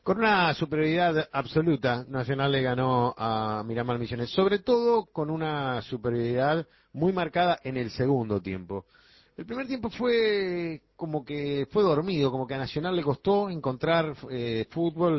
Con una superioridad absoluta, Nacional le ganó a Miramar Misiones, sobre todo con una superioridad muy marcada en el segundo tiempo. El primer tiempo fue como que fue dormido, como que a Nacional le costó encontrar fútbol,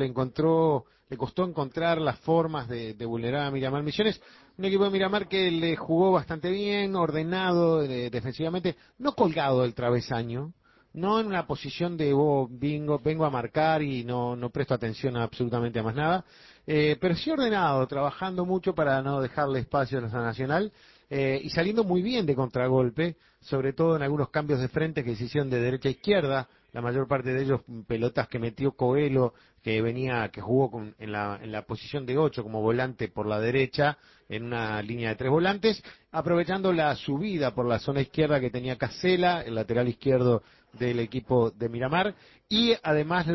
le costó encontrar las formas de vulnerar a Miramar Misiones. Un equipo de Miramar que le jugó bastante bien, ordenado defensivamente, no colgado del travesaño, no en una posición de vengo a marcar y no presto atención absolutamente a más nada, pero sí ordenado, trabajando mucho para no dejarle espacio a la Nacional y saliendo muy bien de contragolpe, sobre todo en algunos cambios de frente que se hicieron de derecha a izquierda, la mayor parte de ellos pelotas que metió Coelho, que jugó en la posición de 8 como volante por la derecha, en una línea de 3 volantes, aprovechando la subida por la zona izquierda que tenía Casela, el lateral izquierdo del equipo de Miramar, y además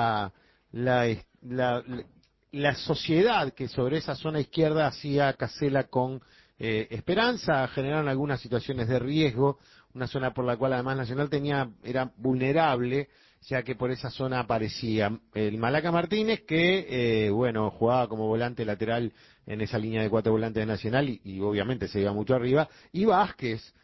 la, la, la sociedad que sobre esa zona izquierda hacía Casela con Esperanza, generaron algunas situaciones de riesgo, una zona por la cual además Nacional era vulnerable, ya que por esa zona aparecía el Malaca Martínez, que bueno, jugaba como volante lateral en esa línea de 4 volantes de Nacional y obviamente se iba mucho arriba, y Vázquez,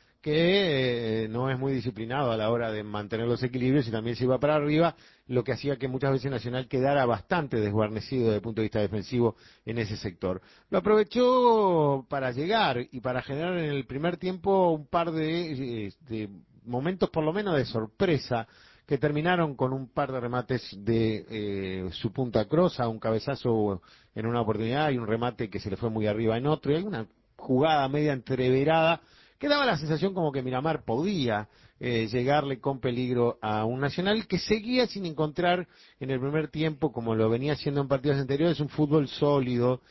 que no es muy disciplinado a la hora de mantener los equilibrios y también se iba para arriba, lo que hacía que muchas veces Nacional quedara bastante desguarnecido desde el punto de vista defensivo en ese sector. Lo aprovechó para llegar y para generar en el primer tiempo un par de momentos por lo menos de sorpresa que terminaron con un par de remates de su punta crosa, un cabezazo en una oportunidad y un remate que se le fue muy arriba en otro, y alguna jugada media entreverada que daba la sensación como que Miramar podía llegarle con peligro a un Nacional que seguía sin encontrar en el primer tiempo, como lo venía haciendo en partidos anteriores, un fútbol sólido.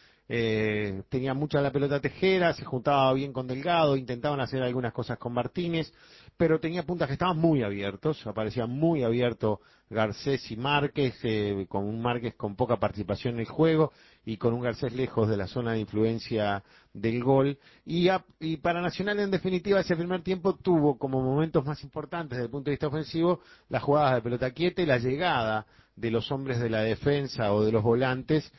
Tenía mucha la pelota Tejera, se juntaba bien con Delgado, intentaban hacer algunas cosas con Martínez, pero tenía puntas que estaban muy abiertos, aparecía muy abierto Garcés y Márquez, con un Márquez con poca participación en el juego y con un Garcés lejos de la zona de influencia del gol. Y para Nacional, en definitiva, ese primer tiempo tuvo como momentos más importantes desde el punto de vista ofensivo las jugadas de pelota quieta y la llegada de los hombres de la defensa o de los volantes.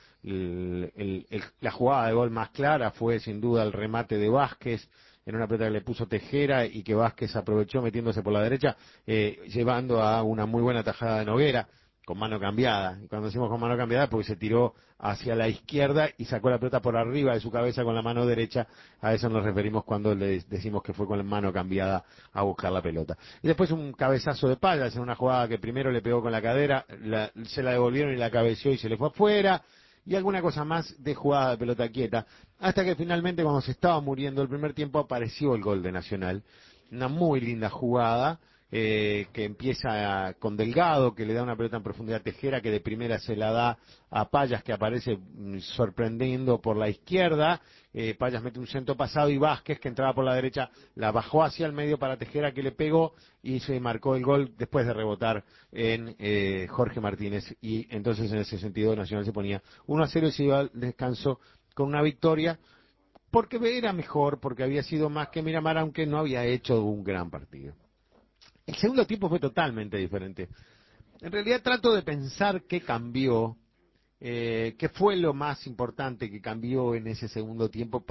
La jugada de gol más clara fue sin duda el remate de Vázquez en una pelota que le puso Tejera y que Vázquez aprovechó metiéndose por la derecha, llevando a una muy buena tajada de Noguera con mano cambiada. Y cuando decimos con mano cambiada, porque se tiró hacia la izquierda y sacó la pelota por arriba de su cabeza con la mano derecha. A eso nos referimos cuando le decimos que fue con la mano cambiada a buscar la pelota. Y después un cabezazo de Pallas en una jugada que primero le pegó con la cadera, se la devolvieron y la cabeció y se le fue afuera. Y alguna cosa más de jugada de pelota quieta. Hasta que finalmente, cuando se estaba muriendo el primer tiempo, apareció el gol de Nacional. Una muy linda jugada que empieza con Delgado, que le da una pelota en profundidad a Tejera, que de primera se la da a Payas, que aparece sorprendiendo por la izquierda. Payas mete un centro pasado y Vázquez, que entraba por la derecha, la bajó hacia el medio para Tejera, que le pegó y se marcó el gol después de rebotar en Jorge Martínez. Y entonces, en ese sentido, Nacional se ponía 1-0 y se iba al descanso con una victoria, porque era mejor, porque había sido más que Miramar, aunque no había hecho un gran partido. El segundo tiempo fue totalmente diferente. En realidad trato de pensar qué cambió, qué fue lo más importante que cambió en ese segundo tiempo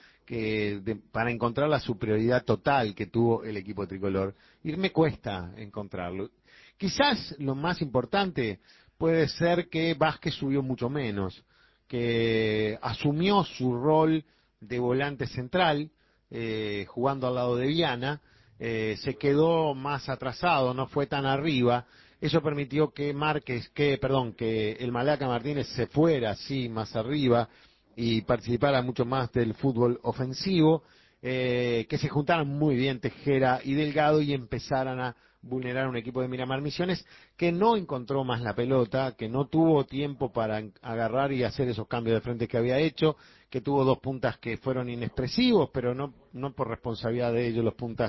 para encontrar la superioridad total que tuvo el equipo tricolor. Y me cuesta encontrarlo. Quizás lo más importante puede ser que Vázquez subió mucho menos, que asumió su rol de volante central, jugando al lado de Viana, se quedó más atrasado, no fue tan arriba. Eso permitió que el Malaca Martínez se fuera así más arriba y participara mucho más del fútbol ofensivo, que se juntaran muy bien Tejera y Delgado y empezaran a vulnerar un equipo de Miramar Misiones que no encontró más la pelota, que no tuvo tiempo para agarrar y hacer esos cambios de frente que había hecho, que tuvo dos puntas que fueron inexpresivos, pero no por responsabilidad de ellos los puntas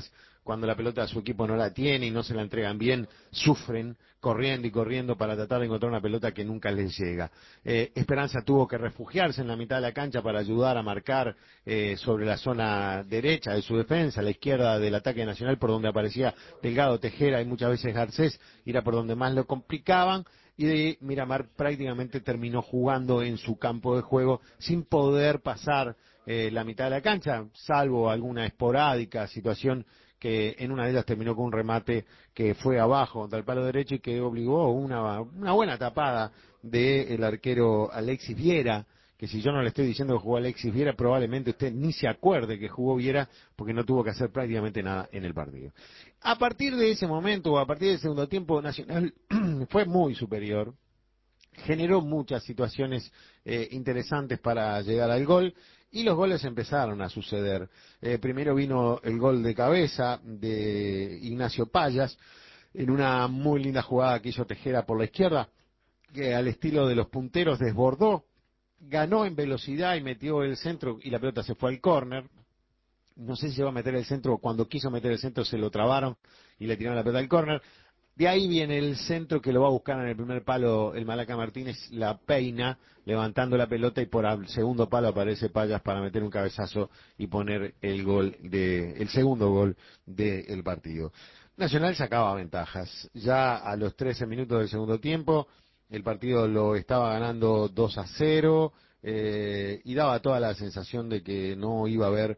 cuando la pelota su equipo no la tiene y no se la entregan bien, sufren corriendo y corriendo para tratar de encontrar una pelota que nunca les llega. Esperanza tuvo que refugiarse en la mitad de la cancha para ayudar a marcar sobre la zona derecha de su defensa, la izquierda del ataque nacional, por donde aparecía Delgado, Tejera y muchas veces Garcés, era por donde más lo complicaban, y de Miramar prácticamente terminó jugando en su campo de juego sin poder pasar la mitad de la cancha, salvo alguna esporádica situación que en una de ellas terminó con un remate que fue abajo contra el palo derecho y que obligó una buena tapada del arquero Alexis Viera, que si yo no le estoy diciendo que jugó Alexis Viera, probablemente usted ni se acuerde que jugó Viera, porque no tuvo que hacer prácticamente nada en el partido. A partir de ese momento, o a partir del segundo tiempo, Nacional fue muy superior, generó muchas situaciones interesantes para llegar al gol, y los goles empezaron a suceder. Primero vino el gol de cabeza de Ignacio Payas, en una muy linda jugada que hizo Tejera por la izquierda, que al estilo de los punteros desbordó, ganó en velocidad y metió el centro y la pelota se fue al córner. No sé si se va a meter el centro, cuando quiso meter el centro se lo trabaron y le tiraron la pelota al córner. De ahí viene el centro que lo va a buscar en el primer palo el Malaca Martínez, la peina levantando la pelota y por el segundo palo aparece Payas para meter un cabezazo y poner el segundo gol del partido. Nacional sacaba ventajas. Ya a los 13 minutos del segundo tiempo el partido lo estaba ganando 2-0 y daba toda la sensación de que no iba a haber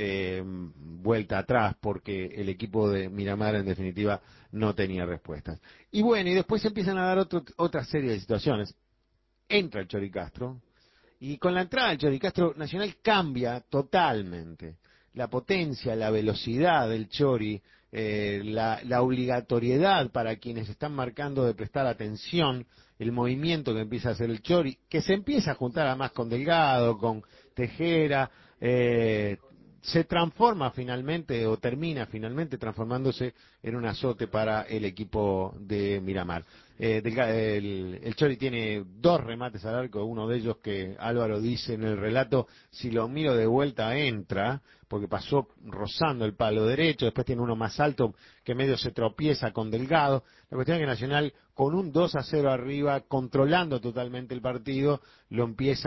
vuelta atrás porque el equipo de Miramar en definitiva no tenía respuestas. Y bueno, y después se empiezan a dar otra serie de situaciones. Entra el Chori Castro y con la entrada del Chori Castro Nacional cambia totalmente. La potencia, la velocidad del Chori, la obligatoriedad para quienes están marcando de prestar atención, el movimiento que empieza a hacer el Chori, que se empieza a juntar además con Delgado, con Tejera, se transforma finalmente o termina finalmente transformándose en un azote para el equipo de Miramar. El Chori tiene 2 remates al arco, uno de ellos que Álvaro dice en el relato, si lo miro de vuelta entra, porque pasó rozando el palo derecho, después tiene uno más alto que medio se tropieza con Delgado. La cuestión es que Nacional con un 2-0 arriba, controlando totalmente el partido, lo empieza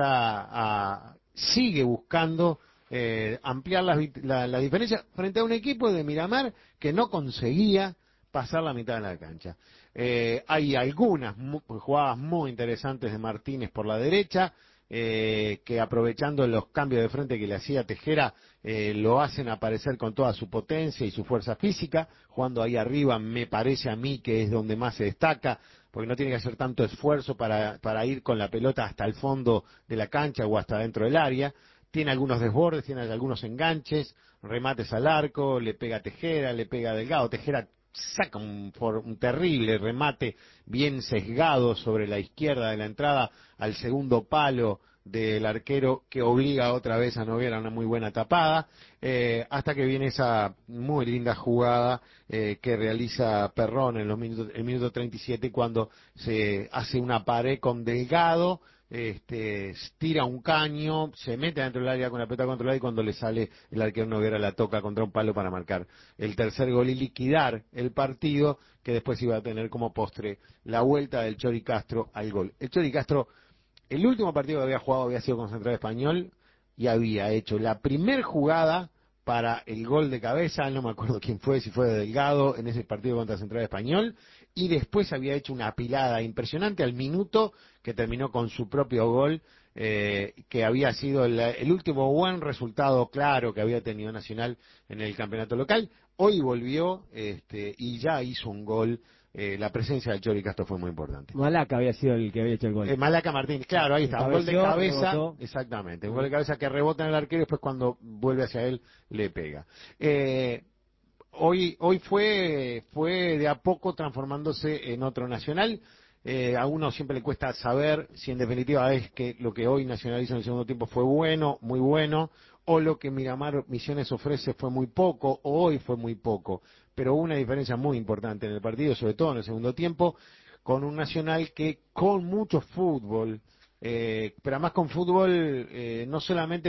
sigue buscando ampliar la diferencia frente a un equipo de Miramar que no conseguía pasar la mitad de la cancha. Hay algunas jugadas muy interesantes de Martínez por la derecha, que aprovechando los cambios de frente que le hacía Tejera, lo hacen aparecer con toda su potencia y su fuerza física, jugando ahí arriba me parece a mí que es donde más se destaca, porque no tiene que hacer tanto esfuerzo para ir con la pelota hasta el fondo de la cancha o hasta dentro del área. Tiene algunos desbordes, tiene algunos enganches, remates al arco, le pega a Tejera, le pega a Delgado. Tejera saca un terrible remate bien sesgado sobre la izquierda de la entrada al segundo palo del arquero que obliga otra vez a Noguera a una muy buena tapada, hasta que viene esa muy linda jugada que realiza Perrón en el minuto 37 cuando se hace una pared con Delgado, tira un caño, se mete dentro del área con la pelota controlada y cuando le sale el arquero Noguera la toca contra un palo para marcar el tercer gol y liquidar el partido, que después iba a tener como postre la vuelta del Chori Castro al gol. El Chori Castro, el último partido que había jugado había sido con Central Español y había hecho la primer jugada para el gol de cabeza, no me acuerdo quién fue, si fue de Delgado en ese partido contra Central Español, y después había hecho una apilada impresionante al minuto que terminó con su propio gol, que había sido el último buen resultado claro que había tenido Nacional en el campeonato local. Hoy volvió y ya hizo un gol. La presencia del Chori Castro fue muy importante. Malaca había sido el que había hecho el gol. Malaca Martínez, claro, ahí está, un gol de Cabeció, cabeza, rebotó. exactamente, un gol de cabeza que rebota en el arquero y después cuando vuelve hacia él le pega. Hoy fue de a poco transformándose en otro Nacional. A uno siempre le cuesta saber si en definitiva es que lo que hoy Nacional hizo en el segundo tiempo fue bueno, muy bueno, o lo que Miramar Misiones ofrece fue muy poco, o hoy fue muy poco. Pero hubo una diferencia muy importante en el partido, sobre todo en el segundo tiempo, con un Nacional que con mucho fútbol, pero además con fútbol no solamente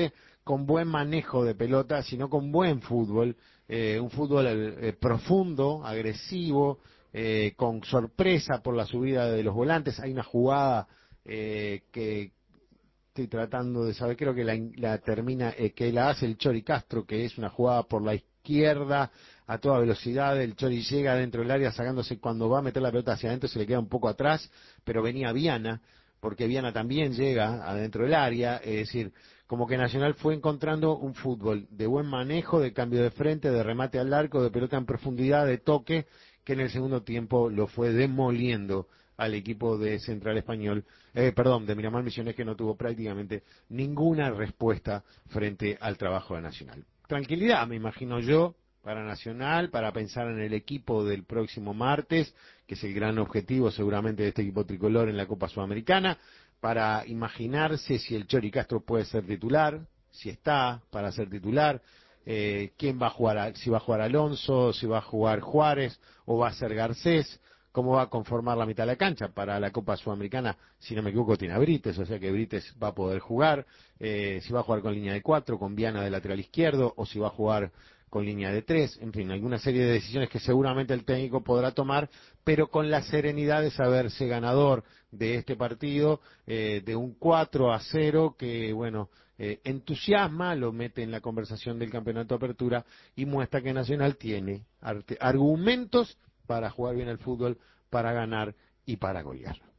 con buen manejo de pelota, sino con buen fútbol, un fútbol profundo, agresivo, con sorpresa por la subida de los volantes. Hay una jugada que estoy tratando de saber, creo que la termina, que la hace el Chori Castro, que es una jugada por la izquierda a toda velocidad. El Chori llega dentro del área sacándose, cuando va a meter la pelota hacia adentro se le queda un poco atrás, pero venía Viana, porque Viana también llega adentro del área, es decir, como que Nacional fue encontrando un fútbol de buen manejo, de cambio de frente, de remate al arco, de pelota en profundidad, de toque, que en el segundo tiempo lo fue demoliendo al equipo de Central Español, de Miramar Misiones, que no tuvo prácticamente ninguna respuesta frente al trabajo de Nacional. Tranquilidad, me imagino yo, para Nacional, para pensar en el equipo del próximo martes, que es el gran objetivo seguramente de este equipo tricolor en la Copa Sudamericana, para imaginarse si el Chori Castro puede ser titular, si está para ser titular, quién va a jugar, si va a jugar Alonso, si va a jugar Juárez o va a ser Garcés, cómo va a conformar la mitad de la cancha. Para la Copa Sudamericana, si no me equivoco, tiene a Brites, o sea que Brites va a poder jugar, si va a jugar con línea de 4, con Viana de lateral izquierdo, o si va a jugar con línea de 3, en fin, alguna serie de decisiones que seguramente el técnico podrá tomar, pero con la serenidad de saberse ganador de este partido, de un 4-0 que, bueno, entusiasma, lo mete en la conversación del campeonato de apertura y muestra que Nacional tiene argumentos para jugar bien el fútbol, para ganar y para golear.